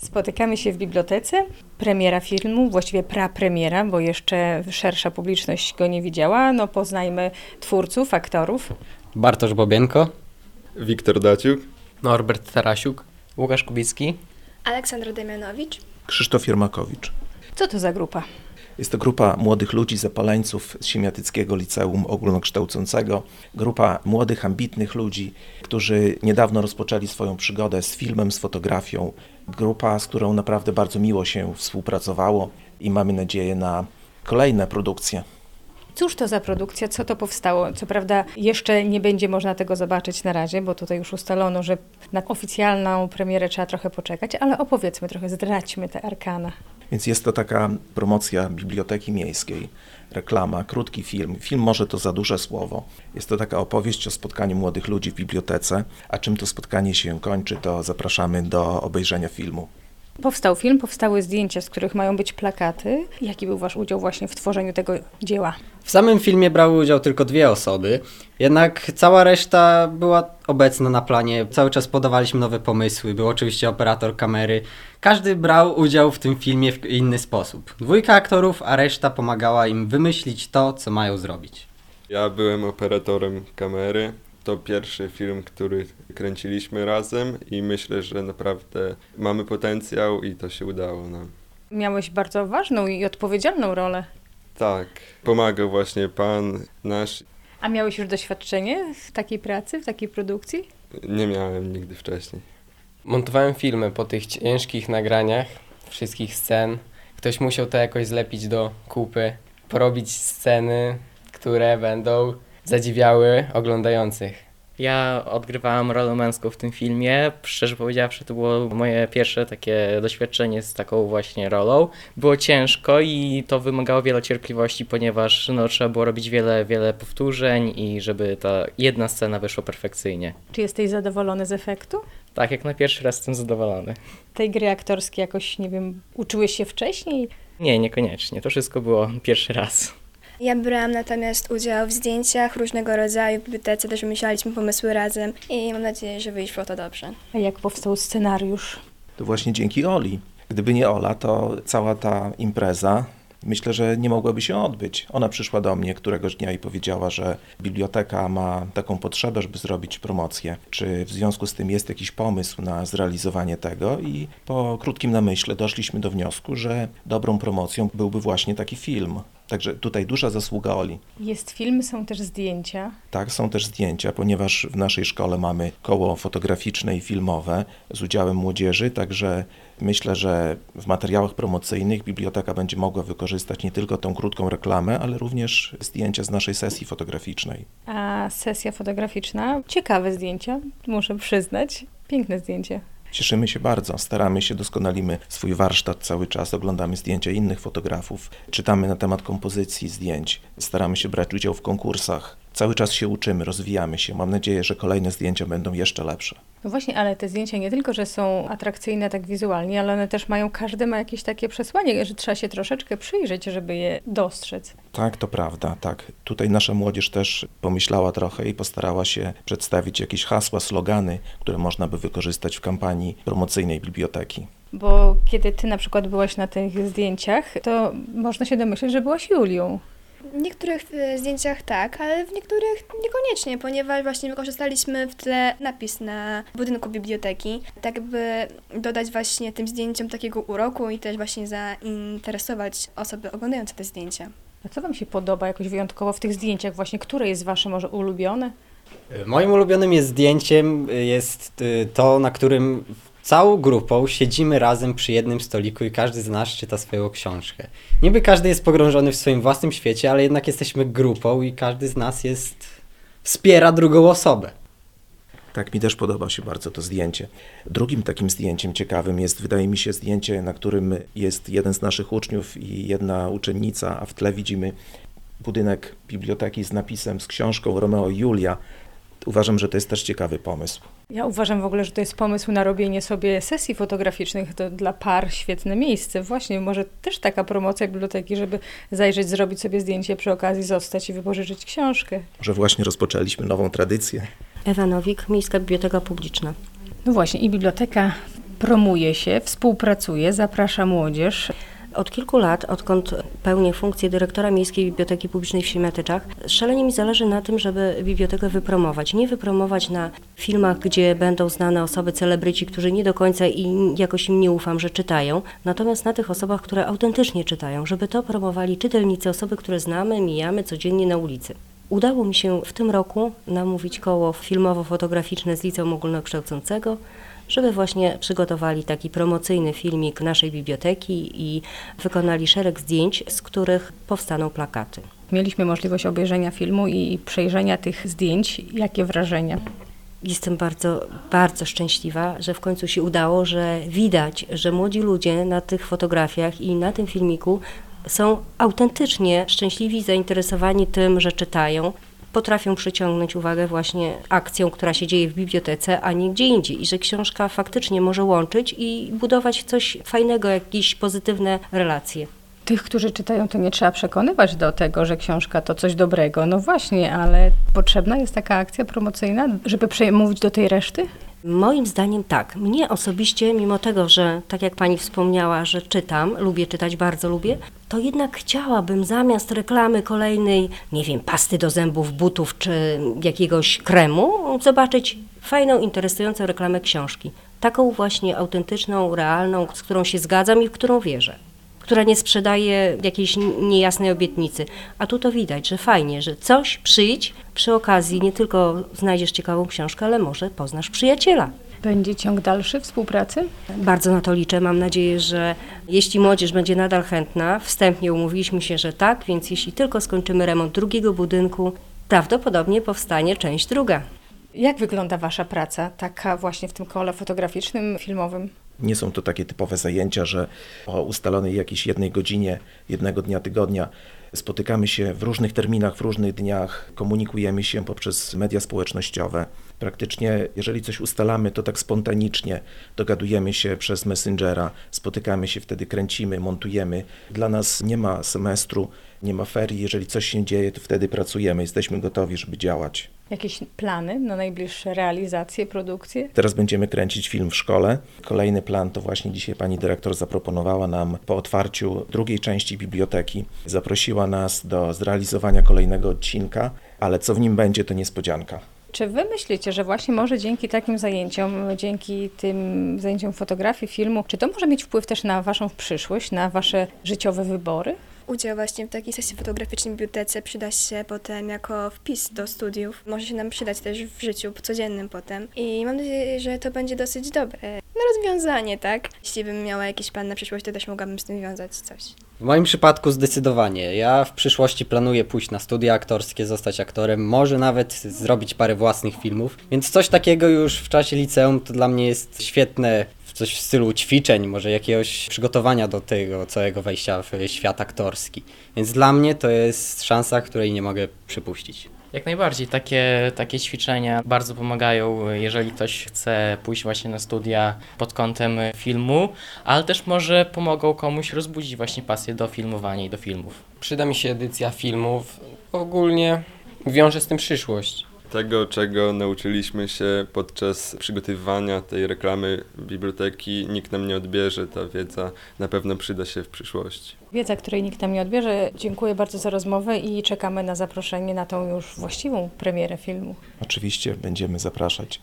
Spotykamy się w bibliotece. Premiera filmu, właściwie prapremiera, bo jeszcze szersza publiczność go nie widziała. No poznajmy twórców, aktorów. Bartosz Bobienko, Wiktor Daciuk, Norbert Tarasiuk, Łukasz Kubicki, Aleksandra Demianowicz, Krzysztof Jermakowicz. Co to za grupa? Jest to grupa młodych ludzi, zapaleńców z Siemiatyckiego Liceum Ogólnokształcącego. Grupa młodych, ambitnych ludzi, którzy niedawno rozpoczęli swoją przygodę z filmem, z fotografią. Grupa, z którą naprawdę bardzo miło się współpracowało i mamy nadzieję na kolejne produkcje. Cóż to za produkcja, co to powstało? Co prawda jeszcze nie będzie można tego zobaczyć na razie, bo tutaj już ustalono, że na oficjalną premierę trzeba trochę poczekać, ale opowiedzmy trochę, zdradźmy te arkana. Więc jest to taka promocja Biblioteki Miejskiej, reklama, krótki film. Film może to za duże słowo. Jest to taka opowieść o spotkaniu młodych ludzi w bibliotece, a czym to spotkanie się kończy, to zapraszamy do obejrzenia filmu. Powstał film, powstały zdjęcia, z których mają być plakaty. Jaki był wasz udział właśnie w tworzeniu tego dzieła? W samym filmie brały udział tylko 2 osoby, jednak cała reszta była obecna na planie. Cały czas podawaliśmy nowe pomysły, był oczywiście operator kamery. Każdy brał udział w tym filmie w inny sposób. 2 aktorów, a reszta pomagała im wymyślić to, co mają zrobić. Ja byłem operatorem kamery. To pierwszy film, który kręciliśmy razem i myślę, że naprawdę mamy potencjał i to się udało nam. Miałeś bardzo ważną i odpowiedzialną rolę. Tak, pomagał właśnie pan nasz. A miałeś już doświadczenie w takiej pracy, w takiej produkcji? Nie miałem nigdy wcześniej. Montowałem filmy po tych ciężkich nagraniach, wszystkich scen. Ktoś musiał to jakoś zlepić do kupy, porobić sceny, które będą zadziwiały oglądających. Ja odgrywałam rolę męską w tym filmie. Szczerze powiedziawszy, to było moje pierwsze takie doświadczenie z taką właśnie rolą. Było ciężko i to wymagało wiele cierpliwości, ponieważ trzeba było robić wiele powtórzeń i żeby ta jedna scena wyszła perfekcyjnie. Czy jesteś zadowolony z efektu? Tak, jak na pierwszy raz jestem zadowolony. Tej gry aktorskiej jakoś, nie wiem, uczyłeś się wcześniej? Nie, niekoniecznie. To wszystko było pierwszy raz. Ja brałam natomiast udział w zdjęciach różnego rodzaju w bibliotece, też wymyślaliśmy pomysły razem i mam nadzieję, że wyszło to dobrze. A jak powstał scenariusz? To właśnie dzięki Oli. Gdyby nie Ola, to cała ta impreza, myślę, że nie mogłaby się odbyć. Ona przyszła do mnie któregoś dnia i powiedziała, że biblioteka ma taką potrzebę, żeby zrobić promocję. Czy w związku z tym jest jakiś pomysł na zrealizowanie tego? I po krótkim namyśle doszliśmy do wniosku, że dobrą promocją byłby właśnie taki film. Także tutaj duża zasługa Oli. Jest film, są też zdjęcia. Tak, są też zdjęcia, ponieważ w naszej szkole mamy koło fotograficzne i filmowe z udziałem młodzieży, także myślę, że w materiałach promocyjnych biblioteka będzie mogła wykorzystać nie tylko tą krótką reklamę, ale również zdjęcia z naszej sesji fotograficznej. A sesja fotograficzna, ciekawe zdjęcia, muszę przyznać. Piękne zdjęcie. Cieszymy się bardzo, staramy się, doskonalimy swój warsztat cały czas, oglądamy zdjęcia innych fotografów, czytamy na temat kompozycji zdjęć, staramy się brać udział w konkursach. Cały czas się uczymy, rozwijamy się. Mam nadzieję, że kolejne zdjęcia będą jeszcze lepsze. No właśnie, ale te zdjęcia nie tylko, że są atrakcyjne tak wizualnie, ale one też mają, każdy ma jakieś takie przesłanie, że trzeba się troszeczkę przyjrzeć, żeby je dostrzec. Tak, to prawda, tak. Tutaj nasza młodzież też pomyślała trochę i postarała się przedstawić jakieś hasła, slogany, które można by wykorzystać w kampanii promocyjnej biblioteki. Bo kiedy ty na przykład byłaś na tych zdjęciach, to można się domyśleć, że byłaś Julią. W niektórych zdjęciach tak, ale w niektórych niekoniecznie, ponieważ właśnie wykorzystaliśmy w tle napis na budynku biblioteki, tak by dodać właśnie tym zdjęciom takiego uroku i też właśnie zainteresować osoby oglądające te zdjęcia. A co wam się podoba jakoś wyjątkowo w tych zdjęciach właśnie? Które jest wasze może ulubione? Moim ulubionym zdjęciem jest to, na którym całą grupą siedzimy razem przy jednym stoliku i każdy z nas czyta swoją książkę. Niby każdy jest pogrążony w swoim własnym świecie, ale jednak jesteśmy grupą i każdy z nas wspiera drugą osobę. Tak, mi też podoba się bardzo to zdjęcie. Drugim takim zdjęciem ciekawym jest, wydaje mi się, zdjęcie, na którym jest jeden z naszych uczniów i jedna uczennica, a w tle widzimy budynek biblioteki z napisem, z książką Romeo i Julia. Uważam, że to jest też ciekawy pomysł. Ja uważam w ogóle, że to jest pomysł na robienie sobie sesji fotograficznych. To dla par świetne miejsce. Właśnie może też taka promocja biblioteki, żeby zajrzeć, zrobić sobie zdjęcie, przy okazji zostać i wypożyczyć książkę. Może właśnie rozpoczęliśmy nową tradycję. Ewa Nowik, Miejska Biblioteka Publiczna. No właśnie, i biblioteka promuje się, współpracuje, zaprasza młodzież. Od kilku lat, odkąd pełnię funkcję dyrektora Miejskiej Biblioteki Publicznej w Siemiatyczach, szalenie mi zależy na tym, żeby bibliotekę wypromować. Nie wypromować na filmach, gdzie będą znane osoby, celebryci, którzy nie do końca i jakoś im nie ufam, że czytają, natomiast na tych osobach, które autentycznie czytają, żeby to promowali czytelnicy, osoby, które znamy, mijamy codziennie na ulicy. Udało mi się w tym roku namówić koło filmowo-fotograficzne z Liceum Ogólnokształcącego, żeby właśnie przygotowali taki promocyjny filmik naszej biblioteki i wykonali szereg zdjęć, z których powstaną plakaty. Mieliśmy możliwość obejrzenia filmu i przejrzenia tych zdjęć. Jakie wrażenia? Jestem bardzo, bardzo szczęśliwa, że w końcu się udało, że widać, że młodzi ludzie na tych fotografiach i na tym filmiku są autentycznie szczęśliwi, zainteresowani tym, że czytają. Potrafią przyciągnąć uwagę właśnie akcją, która się dzieje w bibliotece, a nie gdzie indziej. I że książka faktycznie może łączyć i budować coś fajnego, jakieś pozytywne relacje. Tych, którzy czytają, to nie trzeba przekonywać do tego, że książka to coś dobrego. No właśnie, ale potrzebna jest taka akcja promocyjna, żeby przemówić do tej reszty? Moim zdaniem tak. Mnie osobiście, mimo tego, że tak jak pani wspomniała, że czytam, lubię czytać, bardzo lubię, to jednak chciałabym zamiast reklamy kolejnej, nie wiem, pasty do zębów, butów czy jakiegoś kremu, zobaczyć fajną, interesującą reklamę książki. Taką właśnie autentyczną, realną, z którą się zgadzam i w którą wierzę. Która nie sprzedaje jakiejś niejasnej obietnicy. A tu to widać, że fajnie, że coś przyjdź, przy okazji nie tylko znajdziesz ciekawą książkę, ale może poznasz przyjaciela. Będzie ciąg dalszy współpracy? Bardzo na to liczę. Mam nadzieję, że jeśli młodzież będzie nadal chętna, wstępnie umówiliśmy się, że tak, więc jeśli tylko skończymy remont drugiego budynku, prawdopodobnie powstanie część druga. Jak wygląda wasza praca, taka właśnie w tym kole fotograficznym, filmowym? Nie są to takie typowe zajęcia, że o ustalonej jakiejś jednej godzinie, jednego dnia tygodnia spotykamy się w różnych terminach, w różnych dniach, komunikujemy się poprzez media społecznościowe. Praktycznie, jeżeli coś ustalamy, to tak spontanicznie dogadujemy się przez Messengera, spotykamy się, wtedy kręcimy, montujemy. Dla nas nie ma semestru, nie ma ferii. Jeżeli coś się dzieje, to wtedy pracujemy, jesteśmy gotowi, żeby działać. Jakieś plany na najbliższe realizacje, produkcje? Teraz będziemy kręcić film w szkole. Kolejny plan to właśnie dzisiaj pani dyrektor zaproponowała nam po otwarciu drugiej części biblioteki. Zaprosiła nas do zrealizowania kolejnego odcinka, ale co w nim będzie, to niespodzianka. Czy wy myślicie, że właśnie może dzięki takim zajęciom, dzięki tym zajęciom fotografii, filmu, czy to może mieć wpływ też na waszą przyszłość, na wasze życiowe wybory? Udział właśnie w takiej sesji fotograficznej w bibliotece przyda się potem jako wpis do studiów. Może się nam przydać też w życiu codziennym potem. I mam nadzieję, że to będzie dosyć dobre rozwiązanie, tak? Jeśli bym miała jakiś plan na przyszłość, to też mogłabym z tym wiązać coś. W moim przypadku zdecydowanie. Ja w przyszłości planuję pójść na studia aktorskie, zostać aktorem, może nawet zrobić parę własnych filmów. Więc coś takiego już w czasie liceum to dla mnie jest świetne, coś w stylu ćwiczeń, może jakiegoś przygotowania do tego całego wejścia w świat aktorski. Więc dla mnie to jest szansa, której nie mogę przypuścić. Jak najbardziej, takie ćwiczenia bardzo pomagają, jeżeli ktoś chce pójść właśnie na studia pod kątem filmu, ale też może pomogą komuś rozbudzić właśnie pasję do filmowania i do filmów. Przyda mi się edycja filmów. Ogólnie wiąże z tym przyszłość. Tego, czego nauczyliśmy się podczas przygotowywania tej reklamy biblioteki, nikt nam nie odbierze. Ta wiedza na pewno przyda się w przyszłości. Wiedza, której nikt nam nie odbierze. Dziękuję bardzo za rozmowę i czekamy na zaproszenie na tą już właściwą premierę filmu. Oczywiście będziemy zapraszać.